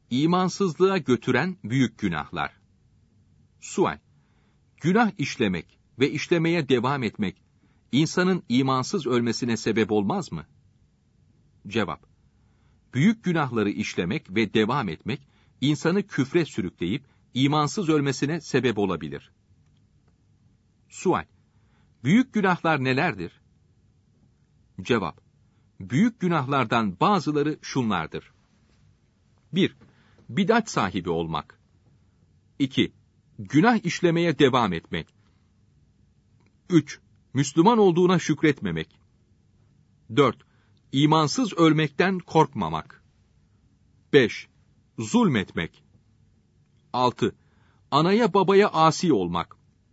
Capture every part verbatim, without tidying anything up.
İmansızlığa götüren büyük günahlar. Sual: Günah işlemek ve işlemeye devam etmek, insanın imansız ölmesine sebep olmaz mı? Cevap: Büyük günahları işlemek ve devam etmek, insanı küfre sürükleyip, imansız ölmesine sebep olabilir. Sual: Büyük günahlar nelerdir? Cevap: Büyük günahlardan bazıları şunlardır. bir. Bidat sahibi olmak. iki. Günah işlemeye devam etmek. üç. Müslüman olduğuna şükretmemek. dört. İmansız ölmekten korkmamak. beş. Zulmetmek. altı. Anaya babaya asi olmak.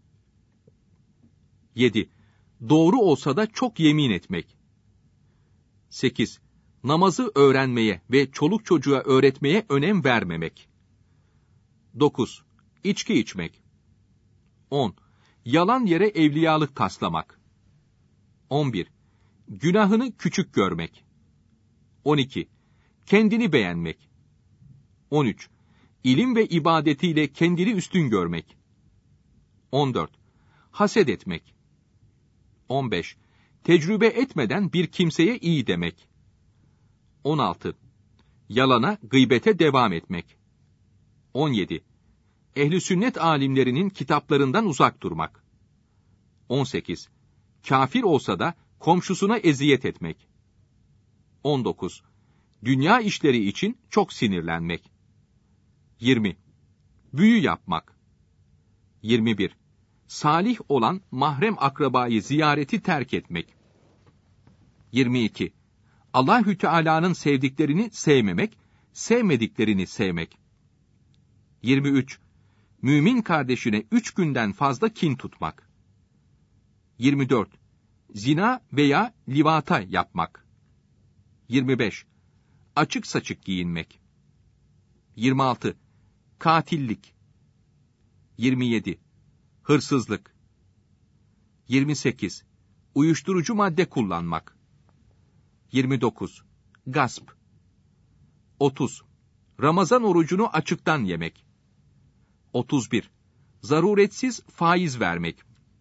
yedi. Doğru olsa da çok yemin etmek. sekiz. Namazı öğrenmeye ve çoluk çocuğa öğretmeye önem vermemek. dokuz. İçki içmek. on. Yalan yere evliyalık taslamak. on bir. Günahını küçük görmek. on iki. Kendini beğenmek. on üç. İlim ve ibadetiyle kendini üstün görmek. on dört. Haset etmek. on beş. Tecrübe etmeden bir kimseye iyi demek. on altı. Yalana, gıybete devam etmek. on yedi. Ehl-i sünnet alimlerinin kitaplarından uzak durmak. on sekiz. Kafir olsa da komşusuna eziyet etmek. on dokuz. Dünya işleri için çok sinirlenmek. yirmi. Büyü yapmak. yirmi bir. Salih olan mahrem akrabayı ziyareti terk etmek. yirmi iki. Allahü Teala'nın sevdiklerini sevmemek, sevmediklerini sevmek. yirmi üç. Mümin kardeşine üç günden fazla kin tutmak. yirmi dört. Zina veya livata yapmak. yirmi beş. Açık saçık giyinmek. yirmi altı. Katillik. yirmi yedi. Hırsızlık. yirmi sekiz. Uyuşturucu madde kullanmak. yirmi dokuz. Gasp. otuz. Ramazan orucunu açıktan yemek. otuz bir. Zaruretsiz faiz vermek.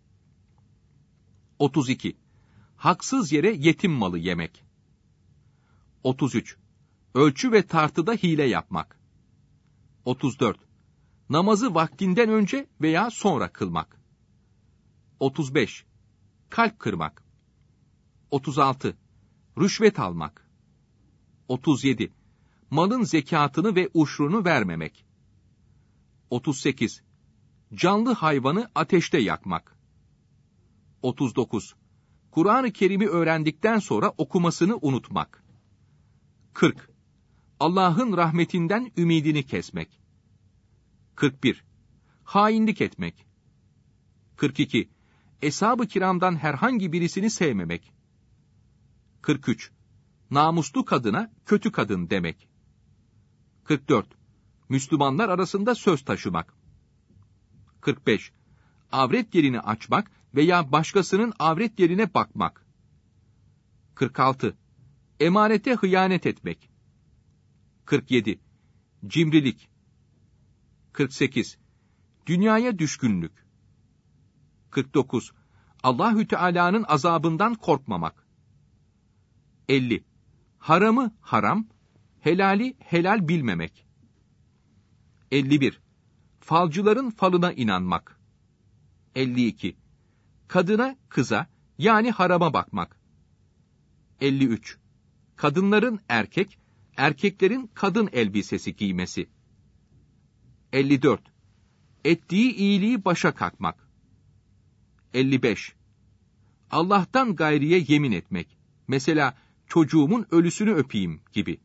otuz iki. Haksız yere yetim malı yemek. otuz üç. Ölçü ve tartıda hile yapmak. otuz dört. Namazı vaktinden önce veya sonra kılmak. otuz beş. Kalp kırmak. otuz altı. Rüşvet almak. otuz yedi. Malın zekatını ve uşrunu vermemek. otuz sekiz. Canlı hayvanı ateşte yakmak. otuz dokuz. Kur'an-ı Kerim'i öğrendikten sonra okumasını unutmak. kırk. Allah'ın rahmetinden ümidini kesmek. kırk bir. Hainlik etmek. kırk iki. Eshab-ı kiramdan herhangi birisini sevmemek. kırk üç. Namuslu kadına kötü kadın demek. kırk dört. Müslümanlar arasında söz taşımak. kırk beş. Avret yerini açmak veya başkasının avret yerine bakmak. kırk altı. Emanete hıyanet etmek. kırk yedi. Cimrilik. kırk sekiz. Dünyaya düşkünlük. kırk dokuz. Allahü Teala'nın azabından korkmamak. elli. Haramı haram, helali helal bilmemek. elli bir. Falcıların falına inanmak. elli iki. Kadına, kıza, yani harama bakmak. elli üç. Kadınların erkek, erkeklerin kadın elbisesi giymesi. elli dört. Ettiği iyiliği başa kalkmak. elli beş. Allah'tan gayriye yemin etmek. Mesela çocuğumun ölüsünü öpeyim gibi.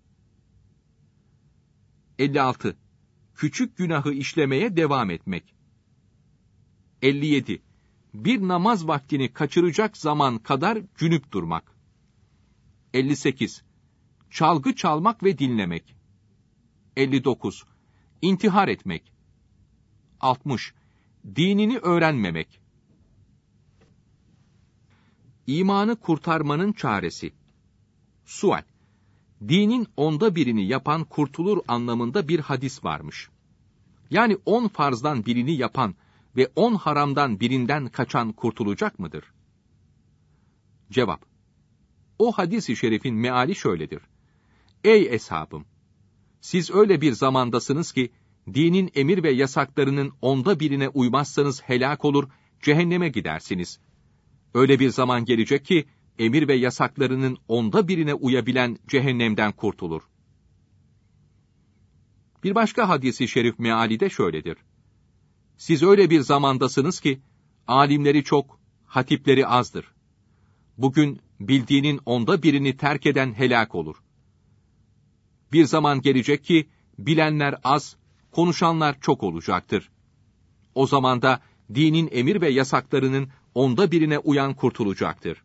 elli altı. Küçük günahı işlemeye devam etmek. elli yedi. Bir namaz vaktini kaçıracak zaman kadar cünüp durmak. elli sekiz. Çalgı çalmak ve dinlemek. elli dokuz. İntihar etmek. altmış. Dinini öğrenmemek. İmanı kurtarmanın çaresi. Sual: dinin onda birini yapan kurtulur anlamında bir hadis varmış. Yani on farzdan birini yapan ve on haramdan birinden kaçan kurtulacak mıdır? Cevap: O hadis-i şerifin meali şöyledir. Ey eshabım! Siz öyle bir zamandasınız ki, dinin emir ve yasaklarının onda birine uymazsanız helak olur, cehenneme gidersiniz. Öyle bir zaman gelecek ki, emir ve yasaklarının onda birine uyabilen cehennemden kurtulur. Bir başka hadis-i şerif meali de şöyledir. Siz öyle bir zamandasınız ki, alimleri çok, hatipleri azdır. Bugün bildiğinin onda birini terk eden helak olur. Bir zaman gelecek ki, bilenler az, konuşanlar çok olacaktır. O zaman da dinin emir ve yasaklarının onda birine uyan kurtulacaktır.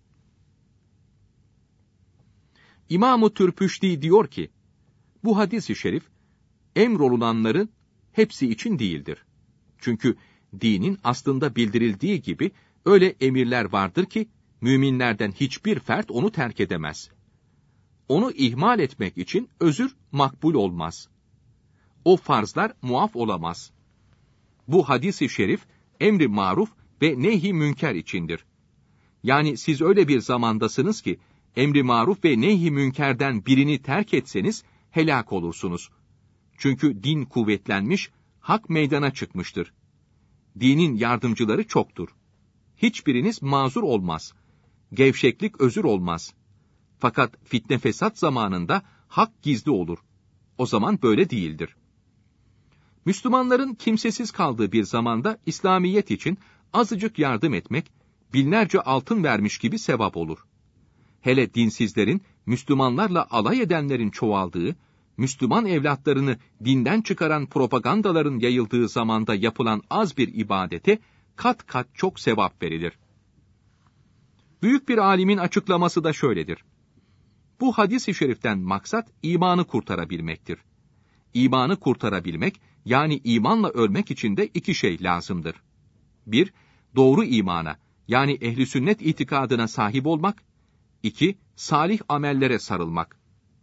İmam-ı Türpüşti diyor ki, bu hadis-i şerif, emrolunanların hepsi için değildir. Çünkü dinin aslında bildirildiği gibi öyle emirler vardır ki, müminlerden hiçbir fert onu terk edemez. Onu ihmal etmek için özür makbul olmaz. O farzlar muaf olamaz. Bu hadis-i şerif, emri maruf ve nehy-i münker içindir. Yani siz öyle bir zamandasınız ki, emri maruf ve nehy-i münkerden birini terk etseniz, helak olursunuz. Çünkü din kuvvetlenmiş, hak meydana çıkmıştır. Dinin yardımcıları çoktur. Hiçbiriniz mazur olmaz. Gevşeklik özür olmaz. Fakat fitne fesat zamanında hak gizli olur. O zaman böyle değildir. Müslümanların kimsesiz kaldığı bir zamanda İslamiyet için azıcık yardım etmek, binlerce altın vermiş gibi sevap olur. Hele dinsizlerin, Müslümanlarla alay edenlerin çoğaldığı, Müslüman evlatlarını dinden çıkaran propagandaların yayıldığı zamanda yapılan az bir ibadete kat kat çok sevap verilir. Büyük bir alimin açıklaması da şöyledir. Bu hadis-i şeriften maksat imanı kurtarabilmektir. İmanı kurtarabilmek, yani imanla ölmek için de iki şey lazımdır. Bir, doğru imana, yani ehli sünnet itikadına sahip olmak. İki, salih amellere sarılmak.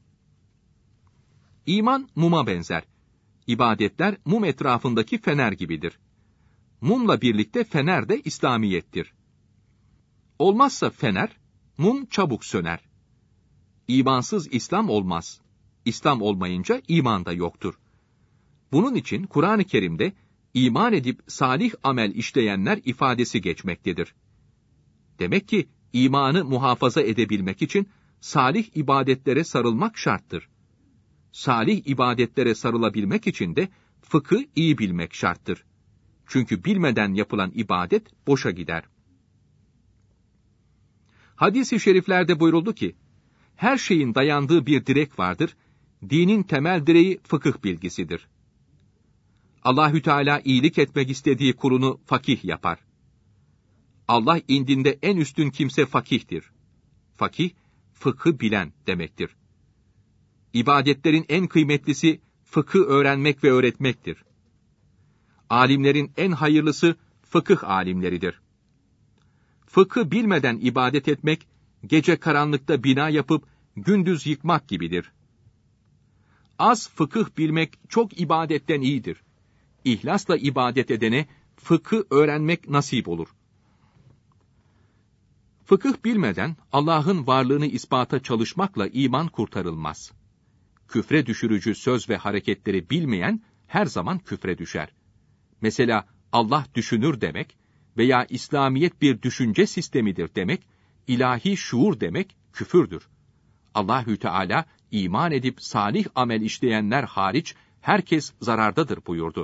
İman muma benzer. İbadetler mum etrafındaki fener gibidir. Mumla birlikte fener de İslamiyettir. Olmazsa fener, mum çabuk söner. İmansız İslam olmaz. İslam olmayınca iman da yoktur. Bunun için Kur'an-ı Kerim'de iman edip salih amel işleyenler ifadesi geçmektedir. Demek ki imanı muhafaza edebilmek için salih ibadetlere sarılmak şarttır. Salih ibadetlere sarılabilmek için de fıkı iyi bilmek şarttır. Çünkü bilmeden yapılan ibadet boşa gider. Hadis-i şeriflerde buyuruldu ki, her şeyin dayandığı bir direk vardır, dinin temel direği fıkıh bilgisidir. Allahü Teala iyilik etmek istediği kulunu fakih yapar. Allah indinde en üstün kimse fakihtir. Fakih, fıkhı bilen demektir. İbadetlerin en kıymetlisi fıkhı öğrenmek ve öğretmektir. Alimlerin en hayırlısı fıkıh alimleridir. Fıkhı bilmeden ibadet etmek, gece karanlıkta bina yapıp gündüz yıkmak gibidir. Az fıkıh bilmek çok ibadetten iyidir. İhlasla ibadet edene fıkhı öğrenmek nasip olur. Fıkıh bilmeden Allah'ın varlığını ispata çalışmakla iman kurtarılmaz. Küfre düşürücü söz ve hareketleri bilmeyen her zaman küfre düşer. Mesela Allah düşünür demek veya İslamiyet bir düşünce sistemidir demek, ilahi şuur demek küfürdür. Allahü Teala iman edip salih amel işleyenler hariç herkes zarardadır buyurdu.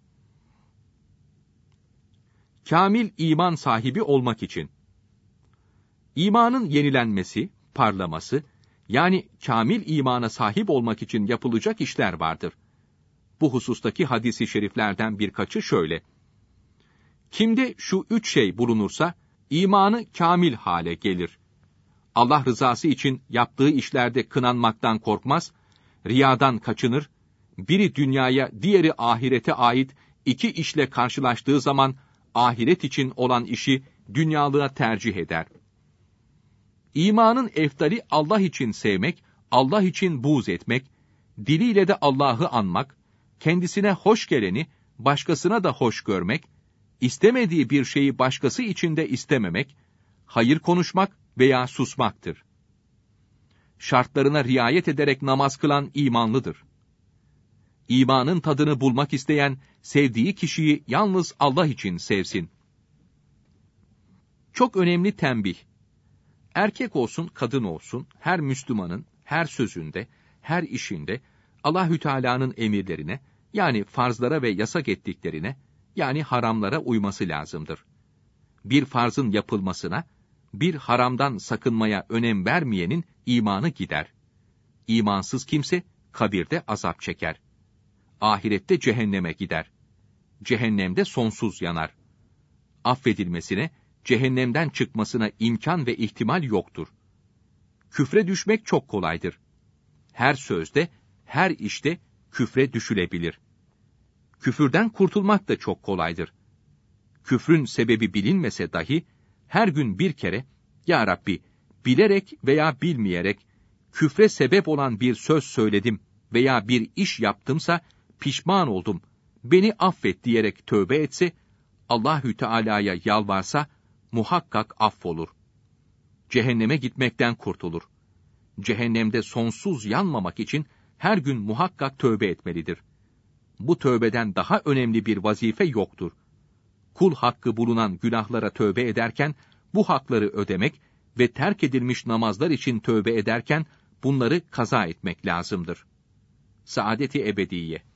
Kamil iman sahibi olmak için İmanın yenilenmesi, parlaması, yani kamil imana sahip olmak için yapılacak işler vardır. Bu husustaki hadis-i şeriflerden birkaçı şöyle. Kimde şu üç şey bulunursa, imanı kamil hale gelir. Allah rızası için yaptığı işlerde kınanmaktan korkmaz, riyadan kaçınır, biri dünyaya, diğeri ahirete ait iki işle karşılaştığı zaman, ahiret için olan işi dünyalığa tercih eder. İmanın eftali Allah için sevmek, Allah için buğz etmek, diliyle de Allah'ı anmak, kendisine hoş geleni başkasına da hoş görmek, istemediği bir şeyi başkası için de istememek, hayır konuşmak veya susmaktır. Şartlarına riayet ederek namaz kılan imanlıdır. İmanın tadını bulmak isteyen, sevdiği kişiyi yalnız Allah için sevsin. Çok önemli tembih. Erkek olsun, kadın olsun, her Müslümanın, her sözünde, her işinde, Allahü Teala'nın emirlerine, yani farzlara ve yasak ettiklerine, yani haramlara uyması lazımdır. Bir farzın yapılmasına, bir haramdan sakınmaya önem vermeyenin imanı gider. İmansız kimse, kabirde azap çeker. Ahirette cehenneme gider. Cehennemde sonsuz yanar. Affedilmesine, cehennemden çıkmasına imkan ve ihtimal yoktur. Küfre düşmek çok kolaydır. Her sözde, her işte küfre düşülebilir. Küfürden kurtulmak da çok kolaydır. Küfrün sebebi bilinmese dahi, her gün bir kere, Ya Rabbi, bilerek veya bilmeyerek, küfre sebep olan bir söz söyledim veya bir iş yaptımsa, pişman oldum, beni affet diyerek tövbe etse, Allahü Teala'ya yalvarsa, muhakkak affolur. Cehenneme gitmekten kurtulur. Cehennemde sonsuz yanmamak için, her gün muhakkak tövbe etmelidir. Bu tövbeden daha önemli bir vazife yoktur. Kul hakkı bulunan günahlara tövbe ederken, bu hakları ödemek ve terk edilmiş namazlar için tövbe ederken, bunları kaza etmek lazımdır. Saadet-i Ebediye.